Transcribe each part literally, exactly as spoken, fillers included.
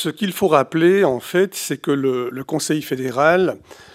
Ce qu'il faut rappeler, en fait, c'est que le, le Conseil fédéral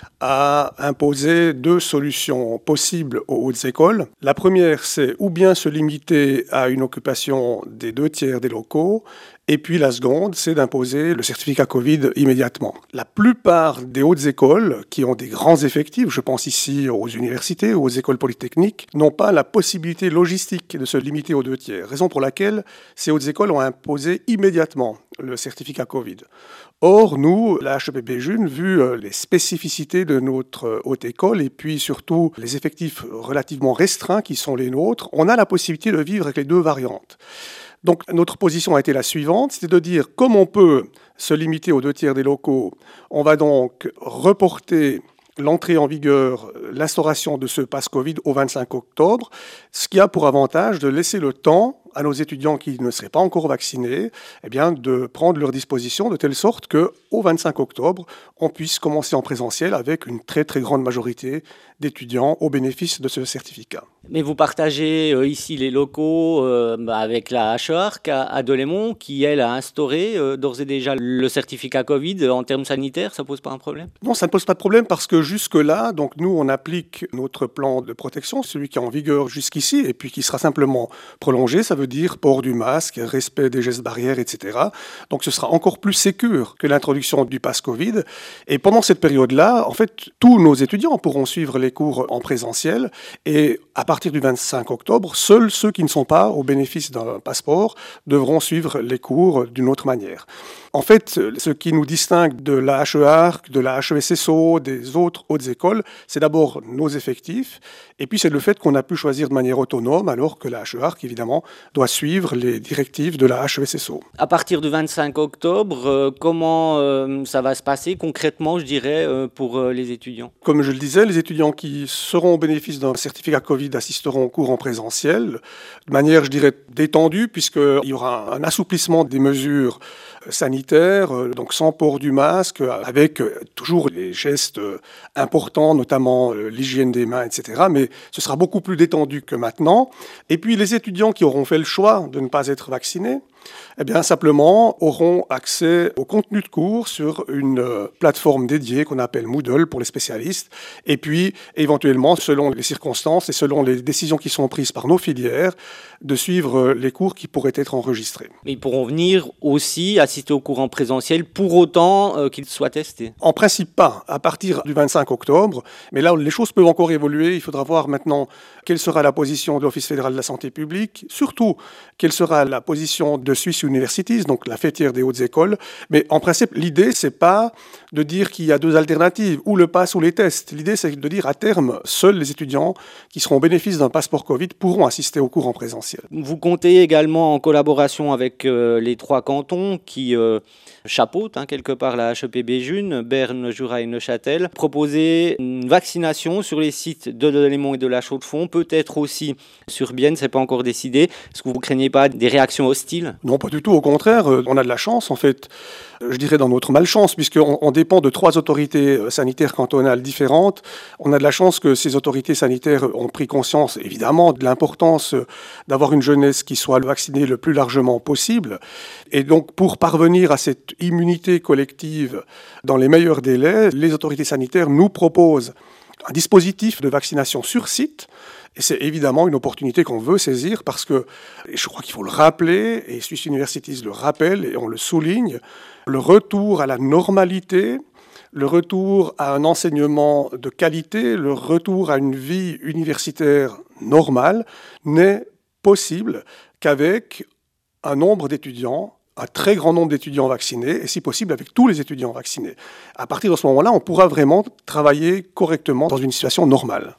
a imposé deux solutions possibles aux hautes écoles. La première, c'est ou bien se limiter à une occupation des deux tiers des locaux, et puis la seconde, c'est d'imposer le certificat Covid immédiatement. La plupart des hautes écoles qui ont des grands effectifs, je pense ici aux universités ou aux écoles polytechniques, n'ont pas la possibilité logistique de se limiter aux deux tiers, raison pour laquelle ces hautes écoles ont imposé immédiatement le certificat Covid. Or, nous, la H E P B June, vu les spécificités de notre haute école et puis surtout les effectifs relativement restreints qui sont les nôtres, on a la possibilité de vivre avec les deux variantes. Donc notre position a été la suivante, c'est de dire comme on peut se limiter aux deux tiers des locaux, on va donc reporter l'entrée en vigueur, l'instauration de ce pass Covid au vingt-cinq octobre, ce qui a pour avantage de laisser le temps à nos étudiants qui ne seraient pas encore vaccinés, eh bien, de prendre leurs dispositions de telle sorte qu'au vingt-cinq octobre, on puisse commencer en présentiel avec une très très grande majorité d'étudiants au bénéfice de ce certificat. Mais vous partagez euh, ici les locaux euh, bah, avec la H E A R C à, à Delémont qui, elle, a instauré euh, d'ores et déjà le certificat Covid en termes sanitaires. Ça ne pose pas un problème ? Non, ça ne pose pas de problème parce que jusque-là, donc nous, on applique notre plan de protection, celui qui est en vigueur jusqu'ici et puis qui sera simplement prolongé. Ça veut dire port du masque, respect des gestes barrières, et cetera. Donc ce sera encore plus sécure que l'introduction du pass Covid. Et pendant cette période-là, en fait, tous nos étudiants pourront suivre les cours en présentiel et à partir du vingt-cinq octobre, seuls ceux qui ne sont pas au bénéfice d'un passeport devront suivre les cours d'une autre manière. En fait, ce qui nous distingue de la H E A R C, de la H E S S O, des autres hautes écoles, c'est d'abord nos effectifs, et puis c'est le fait qu'on a pu choisir de manière autonome, alors que la H E A R C, évidemment, doit suivre les directives de la H E S S O. À partir du vingt-cinq octobre, euh, comment euh, ça va se passer concrètement, je dirais, euh, pour euh, les étudiants ? Comme je le disais, les étudiants qui seront au bénéfice d'un certificat Covid assisteront aux cours en présentiel, de manière, je dirais, détendue, puisqu'il y aura un assouplissement des mesures sanitaires, donc sans port du masque, avec toujours les gestes importants, notamment l'hygiène des mains, et cetera. Mais ce sera beaucoup plus détendu que maintenant. Et puis les étudiants qui auront fait le choix de ne pas être vaccinés, eh bien, simplement auront accès au contenu de cours sur une plateforme dédiée qu'on appelle Moodle pour les spécialistes. Et puis, éventuellement, selon les circonstances et selon les décisions qui sont prises par nos filières, de suivre les cours qui pourraient être enregistrés. Mais ils pourront venir aussi assister aux cours en présentiel pour autant euh, qu'ils soient testés ? En principe pas, à partir du vingt-cinq octobre. Mais là, les choses peuvent encore évoluer. Il faudra voir maintenant quelle sera la position de l'Office fédéral de la santé publique, surtout quelle sera la position de Swiss Universities, donc la fêtière des hautes écoles. Mais en principe, l'idée, c'est pas de dire qu'il y a deux alternatives, ou le pass ou les tests. L'idée, c'est de dire à terme, seuls les étudiants qui seront au bénéfice d'un passeport Covid pourront assister aux cours en présentiel. Vous comptez également en collaboration avec euh, les trois cantons qui euh, chapeautent hein, quelque part la H E P B June, Berne, Jura et Neuchâtel, proposer une vaccination sur les sites de Delémont et de la Chaux-de-Fonds, peut-être aussi sur Bienne, c'est pas encore décidé. Est-ce que vous ne craignez pas des réactions hostiles ? Non, pas du tout, au contraire, on a de la chance en fait, je dirais dans notre malchance, puisqu'on on dépend de trois autorités sanitaires cantonales différentes. On a de la chance que ces autorités sanitaires ont pris conscience évidemment de l'importance d'avoir une jeunesse qui soit vaccinée le plus largement possible. Et donc pour parvenir à cette immunité collective dans les meilleurs délais, les autorités sanitaires nous proposent un dispositif de vaccination sur site. Et c'est évidemment une opportunité qu'on veut saisir parce que, et je crois qu'il faut le rappeler, et Swiss Universities le rappelle et on le souligne, le retour à la normalité, le retour à un enseignement de qualité, le retour à une vie universitaire normale n'est possible qu'avec un nombre d'étudiants, un très grand nombre d'étudiants vaccinés, et si possible avec tous les étudiants vaccinés. À partir de ce moment-là, on pourra vraiment travailler correctement dans une situation normale.